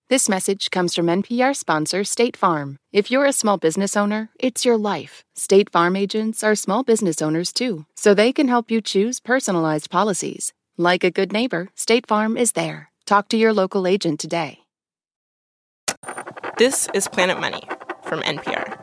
This message comes from NPR sponsor State Farm. If you're a small business owner, it's your life. State Farm agents are small business owners too, so they can help you choose personalized policies. Like a good neighbor, State Farm is there. Talk to your local agent today. This is Planet Money from NPR.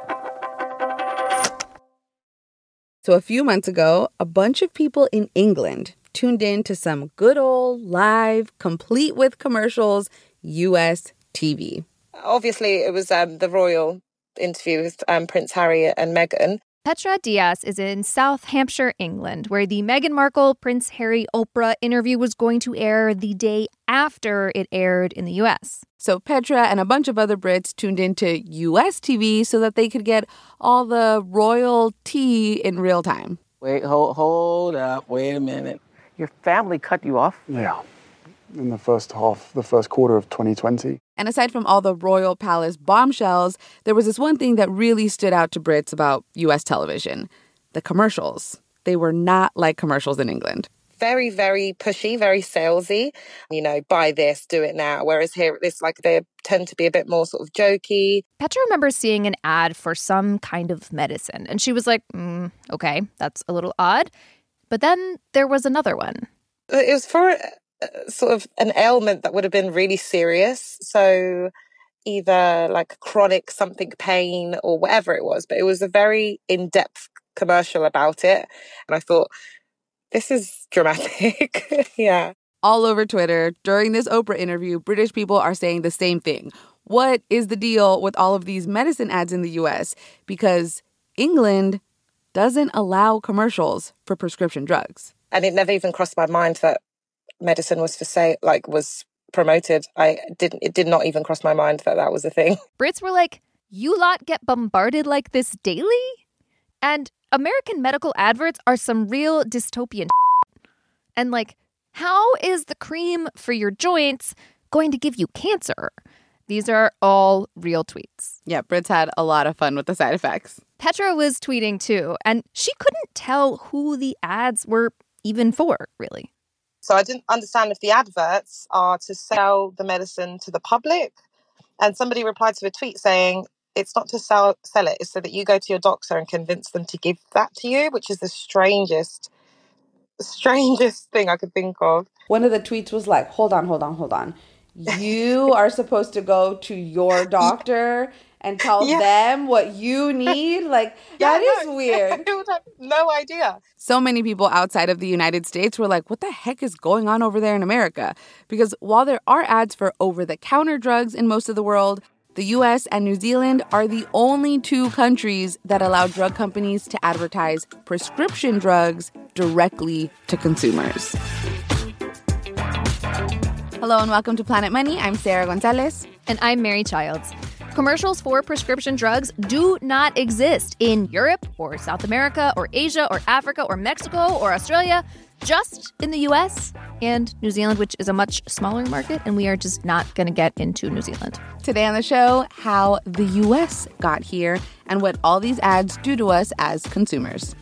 So a few months ago, a bunch of people in England tuned in to some good old live, complete with commercials, U.S. TV. Obviously, it was the royal interview with Prince Harry and Meghan. Petra Diaz is in South Hampshire, England, where the Meghan Markle, Prince Harry, Oprah interview was going to air the day after it aired in the U.S. So Petra and a bunch of other Brits tuned into U.S. TV so that they could get all the royal tea in real time. Wait, hold up, wait a minute. Your family cut you off? Yeah, in the first quarter of 2020. And aside from all the royal palace bombshells, there was this one thing that really stood out to Brits about U.S. television. The commercials. They were not like commercials in England. Very, very pushy, very salesy. You know, buy this, do it now. Whereas here, it's like they tend to be a bit more sort of jokey. Petra remembers seeing an ad for some kind of medicine, and she was like, okay, that's a little odd. But then there was another one. It was for sort of an ailment that would have been really serious. So either like chronic something pain or whatever it was. But it was a very in-depth commercial about it. And I thought, this is dramatic. Yeah. All over Twitter, during this Oprah interview, British people are saying the same thing. What is the deal with all of these medicine ads in the U.S.? Because England doesn't allow commercials for prescription drugs. And it never even crossed my mind that medicine was for sale, like was promoted. It did not even cross my mind that was a thing. Brits were like, you lot get bombarded like this daily? And American medical adverts are some real dystopian And like, how is the cream for your joints going to give you cancer? These are all real tweets. Yeah, Brits had a lot of fun with the side effects. Petra was tweeting too, and she couldn't tell who the ads were even for, really. So I didn't understand if the adverts are to sell the medicine to the public. And somebody replied to a tweet saying, it's not to sell it, it's so that you go to your doctor and convince them to give that to you, which is the strangest thing I could think of. One of the tweets was like, hold on. You are supposed to go to your doctor and tell them what you need? Like, that is weird. I had no idea. So many people outside of the United States were like, what the heck is going on over there in America? Because while there are ads for over-the-counter drugs in most of the world, the U.S. and New Zealand are the only two countries that allow drug companies to advertise prescription drugs directly to consumers. Hello and welcome to Planet Money. I'm Sarah Gonzalez. And I'm Mary Childs. Commercials for prescription drugs do not exist in Europe or South America or Asia or Africa or Mexico or Australia, just in the U.S. and New Zealand, which is a much smaller market, and we are just not going to get into New Zealand. Today on the show, how the U.S. got here and what all these ads do to us as consumers.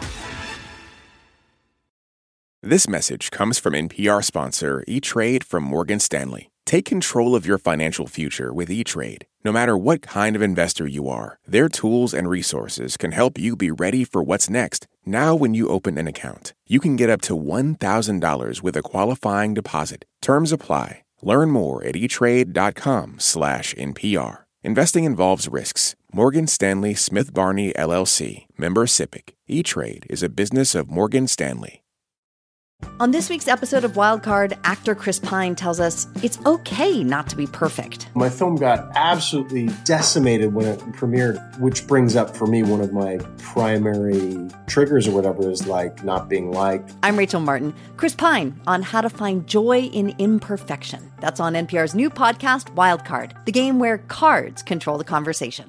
This message comes from NPR sponsor E-Trade from Morgan Stanley. Take control of your financial future with E-Trade. No matter what kind of investor you are, their tools and resources can help you be ready for what's next. Now when you open an account, you can get up to $1,000 with a qualifying deposit. Terms apply. Learn more at etrade.com/NPR. Investing involves risks. Morgan Stanley Smith Barney, LLC. Member SIPC. E-Trade is a business of Morgan Stanley. On this week's episode of Wildcard, actor Chris Pine tells us it's okay not to be perfect. My film got absolutely decimated when it premiered, which brings up for me one of my primary triggers or whatever is like not being liked. I'm Rachel Martin. Chris Pine on how to find joy in imperfection. That's on NPR's new podcast, Wildcard, the game where cards control the conversation.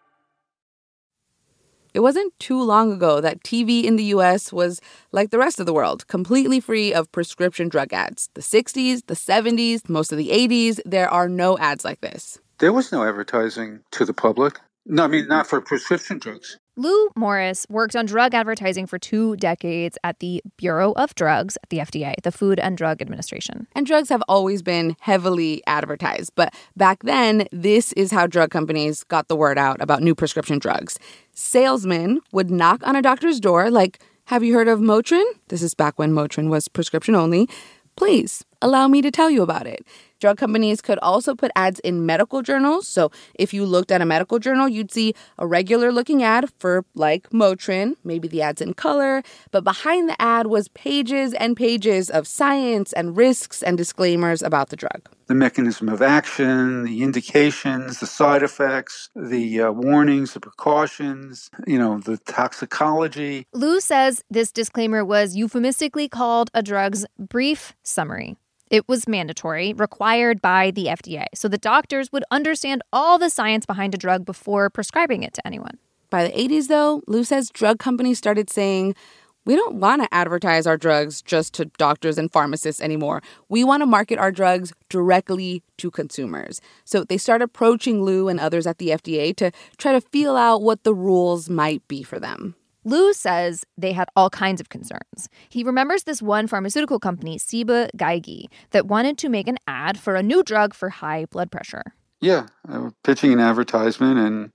It wasn't too long ago that TV in the U.S. was like the rest of the world, completely free of prescription drug ads. The 60s, the 70s, most of the 80s, there are no ads like this. There was no advertising to the public. No, I mean, not for prescription drugs. Lou Morris worked on drug advertising for 2 decades at the Bureau of Drugs at the FDA, the Food and Drug Administration. And drugs have always been heavily advertised. But back then, this is how drug companies got the word out about new prescription drugs. Salesmen would knock on a doctor's door like, "Have you heard of Motrin?" This is back when Motrin was prescription only. "Please, allow me to tell you about it." Drug companies could also put ads in medical journals. So if you looked at a medical journal, you'd see a regular-looking ad for, like, Motrin. Maybe the ad's in color. But behind the ad was pages and pages of science and risks and disclaimers about the drug. The mechanism of action, the indications, the side effects, the warnings, the precautions, the toxicology. Lou says this disclaimer was euphemistically called a drug's brief summary. It was mandatory, required by the FDA, so the doctors would understand all the science behind a drug before prescribing it to anyone. By the 80s, though, Lou says drug companies started saying, "We don't want to advertise our drugs just to doctors and pharmacists anymore. We want to market our drugs directly to consumers." So they start approaching Lou and others at the FDA to try to feel out what the rules might be for them. Lou says they had all kinds of concerns. He remembers this one pharmaceutical company, Ciba Geigy, that wanted to make an ad for a new drug for high blood pressure. Yeah, pitching an advertisement, and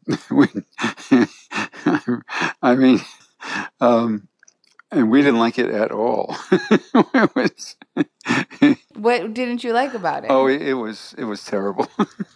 and we didn't like it at all. What didn't you like about it? Oh, it was terrible.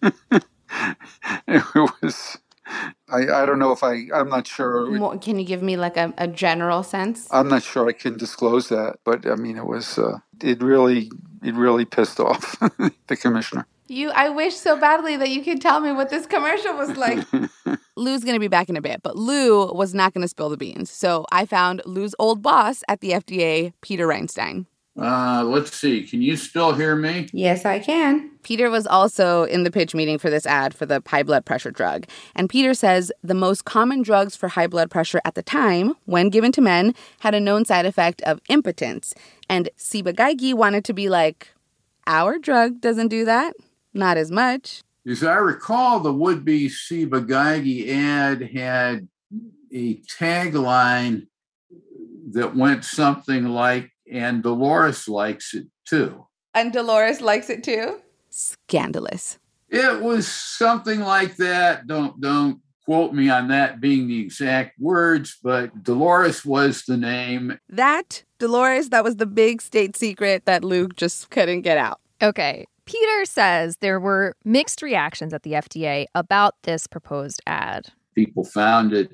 It was. I don't know if I'm not sure. Can you give me like a general sense? I'm not sure I can disclose that, but I mean, it was, it really pissed off the commissioner. I wish so badly that you could tell me what this commercial was like. Lou's going to be back in a bit, but Lou was not going to spill the beans. So I found Lou's old boss at the FDA, Peter Reinstein. Let's see. Can you still hear me? Yes, I can. Peter was also in the pitch meeting for this ad for the high blood pressure drug. And Peter says the most common drugs for high blood pressure at the time, when given to men, had a known side effect of impotence. And Ciba Geigy wanted to be like, our drug doesn't do that. Not as much. As I recall, the would-be Ciba Geigy ad had a tagline that went something like, "And Dolores likes it too." And Dolores likes it too? Scandalous. It was something like that. Don't quote me on that being the exact words, but Dolores was the name. That was the big state secret that Luke just couldn't get out. Okay. Peter says there were mixed reactions at the FDA about this proposed ad. People found it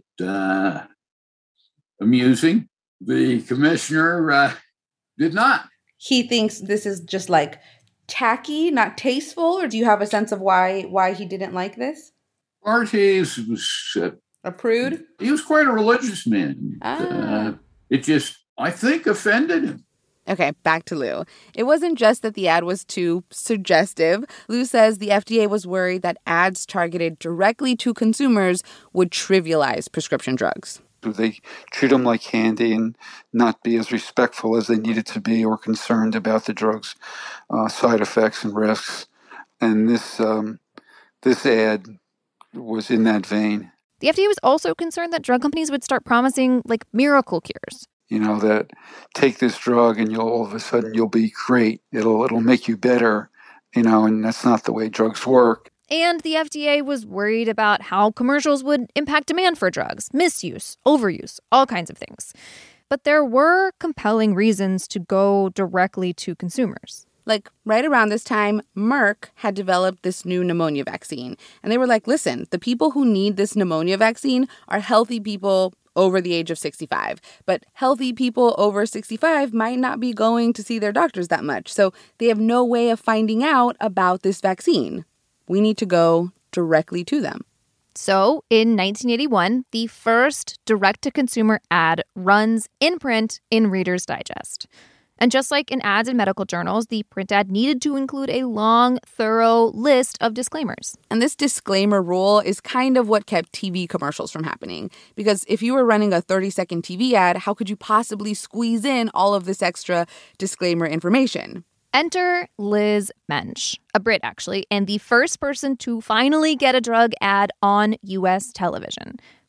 amusing. The commissioner did not. He thinks this is just like tacky, not tasteful, or do you have a sense of why he didn't like this? Ortiz was a prude. He was quite a religious man. It just, I think, offended him. Okay, back to Lou. It wasn't just that the ad was too suggestive. Lou says the FDA was worried that ads targeted directly to consumers would trivialize prescription drugs. They treat them like candy and not be as respectful as they needed to be or concerned about the drug's side effects and risks. And this ad was in that vein. The FDA was also concerned that drug companies would start promising, like, miracle cures. That take this drug and all of a sudden you'll be great. It'll make you better, and that's not the way drugs work. And the FDA was worried about how commercials would impact demand for drugs, misuse, overuse, all kinds of things. But there were compelling reasons to go directly to consumers. Like, right around this time, Merck had developed this new pneumonia vaccine. And they were like, listen, the people who need this pneumonia vaccine are healthy people over the age of 65. But healthy people over 65 might not be going to see their doctors that much. So they have no way of finding out about this vaccine. We need to go directly to them. So in 1981, the first direct-to-consumer ad runs in print in Reader's Digest. And just like in ads in medical journals, the print ad needed to include a long, thorough list of disclaimers. And this disclaimer rule is kind of what kept TV commercials from happening. Because if you were running a 30-second TV ad, how could you possibly squeeze in all of this extra disclaimer information? Enter Liz Mensch, a Brit actually, and the first person to finally get a drug ad on U.S. television.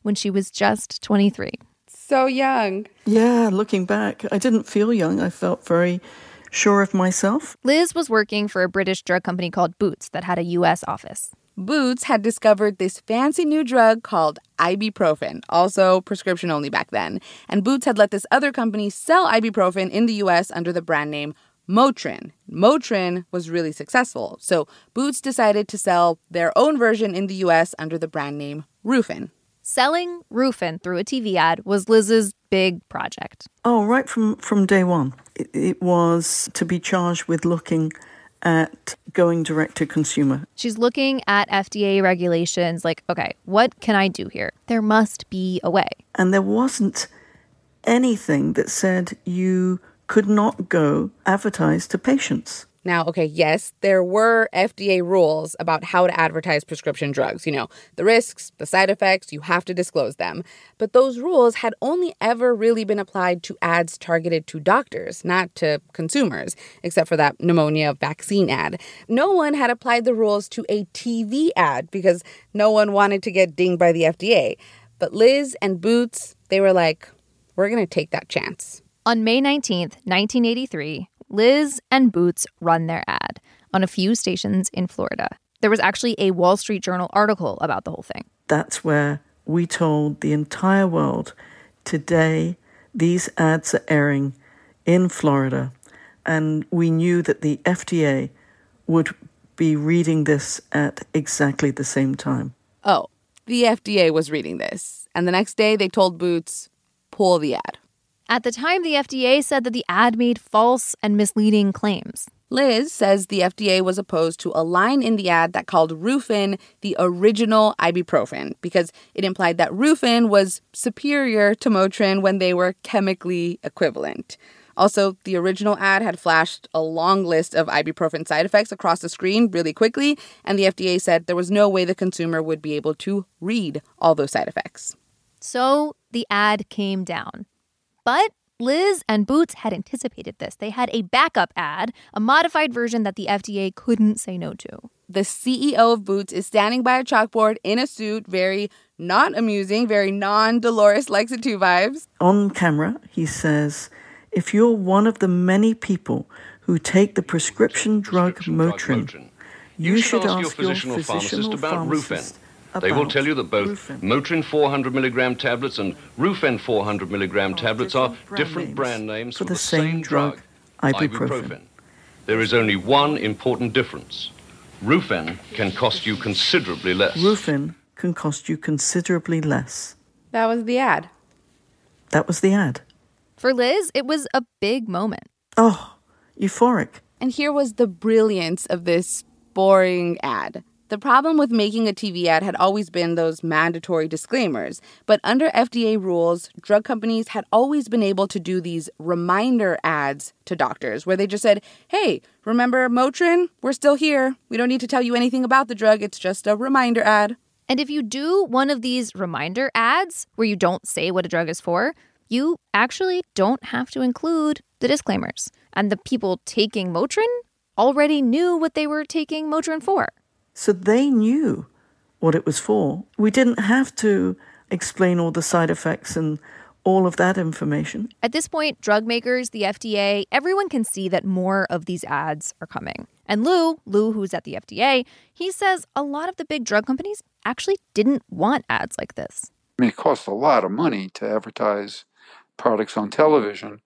when she was just 23. So young. Yeah, looking back, I didn't feel young. I felt very sure of myself. Liz was working for a British drug company called Boots that had a U.S. office. Boots had discovered this fancy new drug called ibuprofen, also prescription only back then. And Boots had let this other company sell ibuprofen in the U.S. under the brand name Motrin. Motrin was really successful, so Boots decided to sell their own version in the U.S. under the brand name Rufen. Selling Rufen through a TV ad was Liz's big project. Oh, right from day one. It was to be charged with looking at going direct to consumer. She's looking at FDA regulations like, okay, what can I do here? There must be a way. And there wasn't anything that said you could not go advertise to patients. Now, okay, yes, there were FDA rules about how to advertise prescription drugs. You know, the risks, the side effects, you have to disclose them. But those rules had only ever really been applied to ads targeted to doctors, not to consumers, except for that pneumonia vaccine ad. No one had applied the rules to a TV ad because no one wanted to get dinged by the FDA. But Liz and Boots, they were like, we're going to take that chance. On May 19th, 1983, Liz and Boots run their ad on a few stations in Florida. There was actually a Wall Street Journal article about the whole thing. That's where we told the entire world, today these ads are airing in Florida, and we knew that the FDA would be reading this at exactly the same time. Oh, the FDA was reading this. And the next day they told Boots, pull the ad. At the time, the FDA said that the ad made false and misleading claims. Liz says the FDA was opposed to a line in the ad that called Rufen the original ibuprofen because it implied that Rufen was superior to Motrin when they were chemically equivalent. Also, the original ad had flashed a long list of ibuprofen side effects across the screen really quickly, and the FDA said there was no way the consumer would be able to read all those side effects. So the ad came down. But Liz and Boots had anticipated this. They had a backup ad, a modified version that the FDA couldn't say no to. The CEO of Boots is standing by a chalkboard in a suit, very not amusing, very non-Dolores Likes It Too vibes. On camera, he says, if you're one of the many people who take the prescription drug Motrin, you should ask your physician or pharmacist about Rufen. They will tell you that both Motrin 400 milligram tablets and Rufen 400 milligram tablets are different brand names for the same drug, ibuprofen. There is only one important difference. Rufen can cost you considerably less. Rufen can cost you considerably less. That was the ad. That was the ad. For Liz, it was a big moment. Oh, euphoric. And here was the brilliance of this boring ad. The problem with making a TV ad had always been those mandatory disclaimers. But under FDA rules, drug companies had always been able to do these reminder ads to doctors where they just said, hey, remember Motrin? We're still here. We don't need to tell you anything about the drug. It's just a reminder ad. And if you do one of these reminder ads where you don't say what a drug is for, you actually don't have to include the disclaimers. And the people taking Motrin already knew what they were taking Motrin for. So they knew what it was for. We didn't have to explain all the side effects and all of that information. At this point, drug makers, the FDA, everyone can see that more of these ads are coming. And Lou, who's at the FDA, he says a lot of the big drug companies actually didn't want ads like this. I mean, it costs a lot of money to advertise products on television.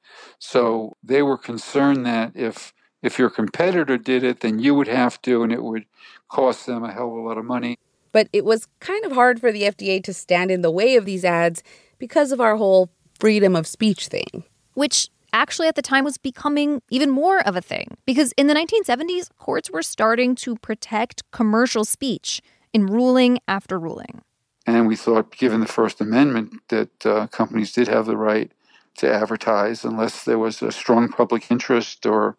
So they were concerned that if your competitor did it, then you would have to, and it would cost them a hell of a lot of money. But it was kind of hard for the FDA to stand in the way of these ads because of our whole freedom of speech thing. Which actually at the time was becoming even more of a thing. Because in the 1970s, courts were starting to protect commercial speech in ruling after ruling. And we thought, given the First Amendment, that companies did have the right to advertise unless there was a strong public interest or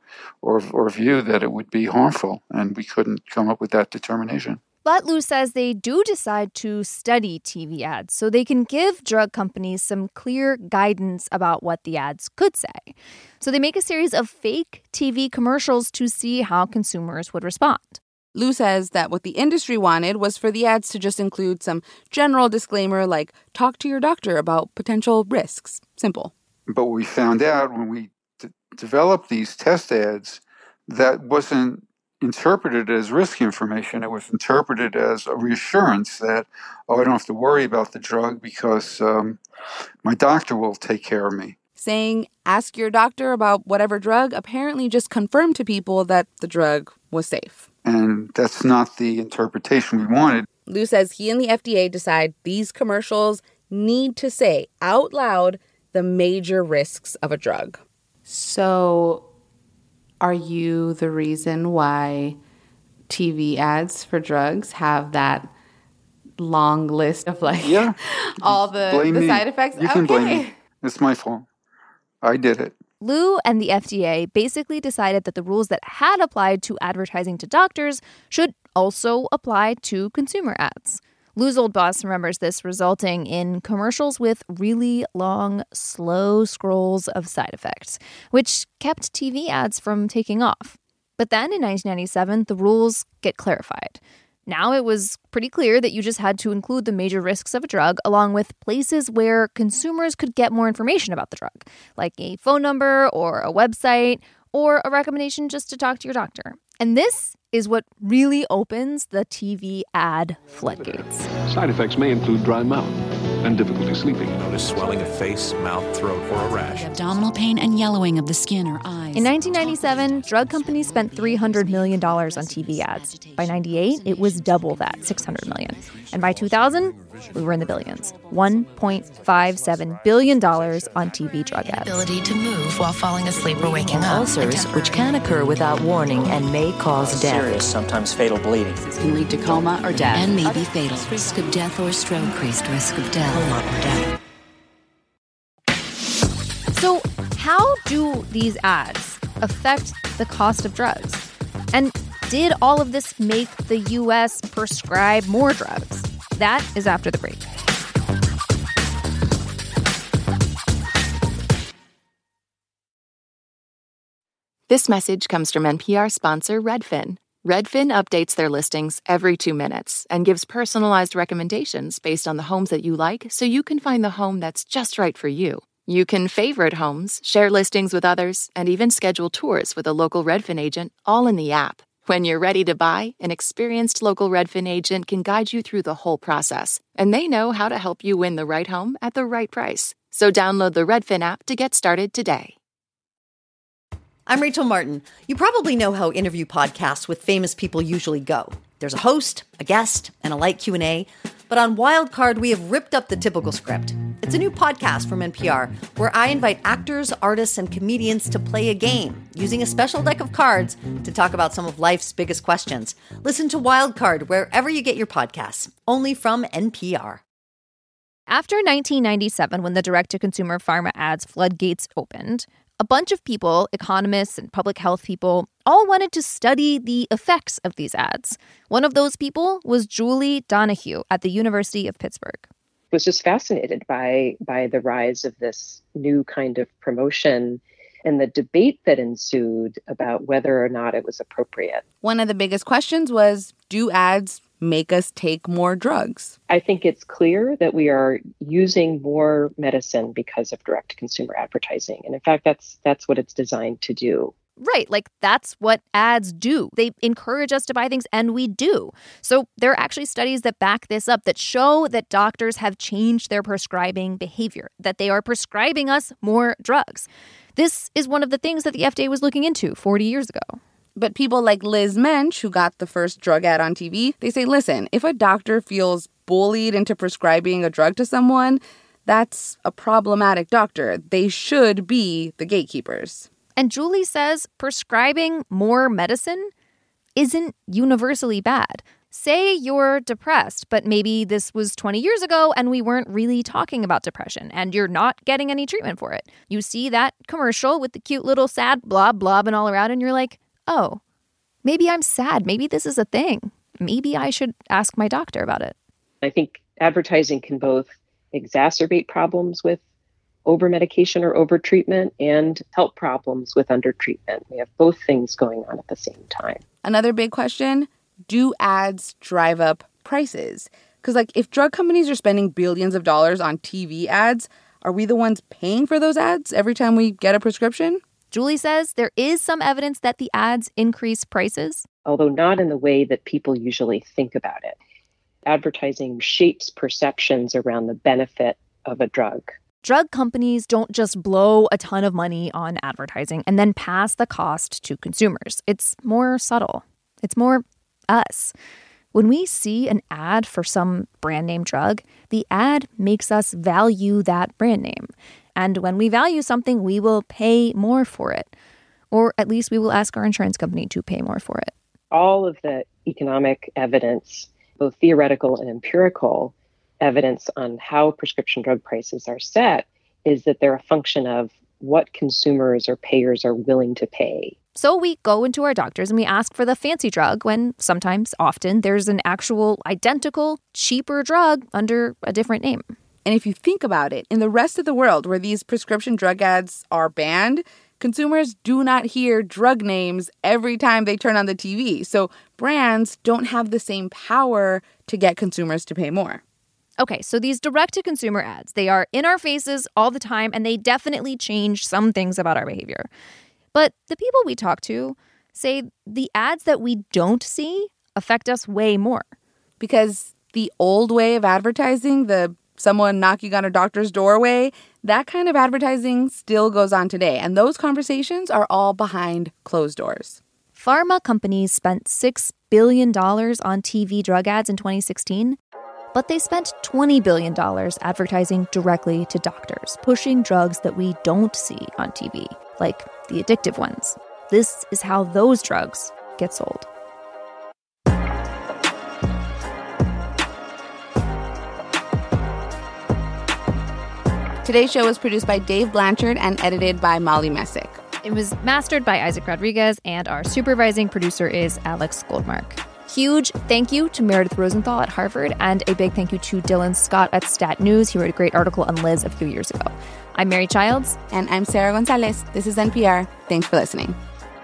view that it would be harmful, and we couldn't come up with that determination. But Lou says they do decide to study TV ads so they can give drug companies some clear guidance about what the ads could say. So they make a series of fake TV commercials to see how consumers would respond. Lou says that what the industry wanted was for the ads to just include some general disclaimer like, talk to your doctor about potential risks. Simple. But we found out when we developed these test ads, that wasn't interpreted as risk information. It was interpreted as a reassurance that, I don't have to worry about the drug because my doctor will take care of me. Saying, ask your doctor about whatever drug apparently just confirmed to people that the drug was safe. And that's not the interpretation we wanted. Lou says he and the FDA decide these commercials need to say out loud the major risks of a drug. So, are you the reason why TV ads for drugs have that long list of all the side effects? You can blame me. It's my fault. I did it. Lou and the FDA basically decided that the rules that had applied to advertising to doctors should also apply to consumer ads. Lou's old boss remembers this resulting in commercials with really long, slow scrolls of side effects, which kept TV ads from taking off. But then in 1997, the rules get clarified. Now it was pretty clear that you just had to include the major risks of a drug along with places where consumers could get more information about the drug, like a phone number or a website or a recommendation just to talk to your doctor. And this is what really opens the TV ad floodgates. Side effects may include dry mouth and difficulty sleeping. Notice swelling of face, mouth, throat, or a rash. Abdominal pain and yellowing of the skin or eyes. In 1997, drug companies spent $300 million on TV ads. By 98, it was double that, $600 million. And by 2000, we were in the billions. $1.57 billion on TV drug ads. Ability to move while falling asleep or waking up. Ulcers, which can occur without warning and may cause death. Serious, sometimes fatal bleeding. Can lead to coma or death. And may be fatal. Risk of death or stroke. Increased risk of death. So how do these ads affect the cost of drugs? And did all of this make the U.S. prescribe more drugs? That is after the break. This message comes from NPR sponsor Redfin. Redfin updates their listings every 2 minutes and gives personalized recommendations based on the homes that you like so you can find the home that's just right for you. You can favorite homes, share listings with others, and even schedule tours with a local Redfin agent all in the app. When you're ready to buy, an experienced local Redfin agent can guide you through the whole process, and they know how to help you win the right home at the right price. So download the Redfin app to get started today. I'm Rachel Martin. You probably know how interview podcasts with famous people usually go. There's a host, a guest, and a light Q&A. But on Wildcard, we have ripped up the typical script. It's a new podcast from NPR where I invite actors, artists, and comedians to play a game using a special deck of cards to talk about some of life's biggest questions. Listen to Wildcard wherever you get your podcasts, only from NPR. After 1997, when the direct-to-consumer pharma ads floodgates opened, a bunch of people, economists and public health people, all wanted to study the effects of these ads. One of those people was Julie Donahue at the University of Pittsburgh. Was just fascinated by the rise of this new kind of promotion and the debate that ensued about whether or not it was appropriate. One of the biggest questions was, do ads make us take more drugs? I think it's clear that we are using more medicine because of direct-to-consumer advertising. And in fact, that's what it's designed to do. Right, like that's what ads do. They encourage us to buy things, and we do. So there are actually studies that back this up that show that doctors have changed their prescribing behavior, that they are prescribing us more drugs. This is one of the things that the FDA was looking into 40 years ago. But people like Liz Mensch, who got the first drug ad on TV, they say, listen, if a doctor feels bullied into prescribing a drug to someone, that's a problematic doctor. They should be the gatekeepers. And Julie says prescribing more medicine isn't universally bad. Say you're depressed, but maybe this was 20 years ago and we weren't really talking about depression and you're not getting any treatment for it. You see that commercial with the cute little sad blob blobbing all around and you're like, oh, maybe I'm sad. Maybe this is a thing. Maybe I should ask my doctor about it. I think advertising can both exacerbate problems with over-medication or over-treatment and help problems with under-treatment. We have both things going on at the same time. Another big question, do ads drive up prices? Because, like, if drug companies are spending billions of dollars on TV ads, are we the ones paying for those ads every time we get a prescription? Julie says there is some evidence that the ads increase prices. Although not in the way that people usually think about it. Advertising shapes perceptions around the benefit of a drug. Drug companies don't just blow a ton of money on advertising and then pass the cost to consumers. It's more subtle. It's more us. When we see an ad for some brand name drug, the ad makes us value that brand name. And when we value something, we will pay more for it. Or at least we will ask our insurance company to pay more for it. All of the economic evidence, both theoretical and empirical evidence on how prescription drug prices are set, is that they're a function of what consumers or payers are willing to pay. So we go into our doctors and we ask for the fancy drug when sometimes, often, there's an actual identical, cheaper drug under a different name. And if you think about it, in the rest of the world where these prescription drug ads are banned, consumers do not hear drug names every time they turn on the TV. So brands don't have the same power to get consumers to pay more. Okay, so these direct-to-consumer ads, they are in our faces all the time, and they definitely change some things about our behavior. But the people we talk to say the ads that we don't see affect us way more. Because the old way of advertising, the someone knocking on a doctor's doorway, that kind of advertising still goes on today. And those conversations are all behind closed doors. Pharma companies spent $6 billion on TV drug ads in 2016. But they spent $20 billion advertising directly to doctors, pushing drugs that we don't see on TV, like the addictive ones. This is how those drugs get sold. Today's show was produced by Dave Blanchard and edited by Molly Messick. It was mastered by Isaac Rodriguez, and our supervising producer is Alex Goldmark. Huge thank you to Meredith Rosenthal at Harvard, and a big thank you to Dylan Scott at Stat News. He wrote a great article on Liz a few years ago. I'm Mary Childs. And I'm Sarah Gonzalez. This is NPR. Thanks for listening.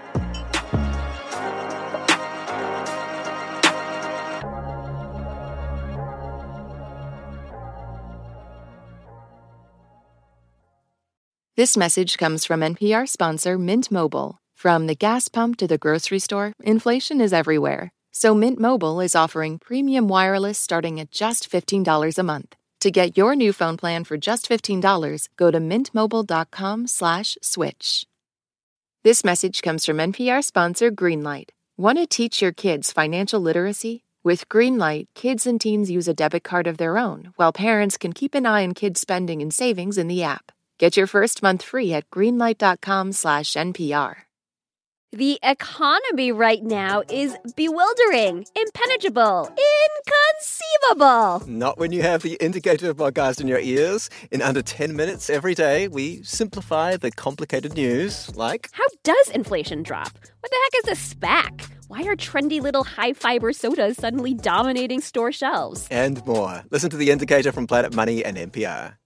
This message comes from NPR sponsor Mint Mobile. From the gas pump to the grocery store, inflation is everywhere. So Mint Mobile is offering premium wireless starting at just $15 a month. To get your new phone plan for just $15, go to mintmobile.com/switch. This message comes from NPR sponsor Greenlight. Want to teach your kids financial literacy? With Greenlight, kids and teens use a debit card of their own, while parents can keep an eye on kids' spending and savings in the app. Get your first month free at greenlight.com/NPR. The economy right now is bewildering, impenetrable, inconceivable. Not when you have the Indicator podcast in your ears. In under 10 minutes every day, we simplify the complicated news, like... How does inflation drop? What the heck is a SPAC? Why are trendy little high-fiber sodas suddenly dominating store shelves? And more. Listen to the Indicator from Planet Money and NPR.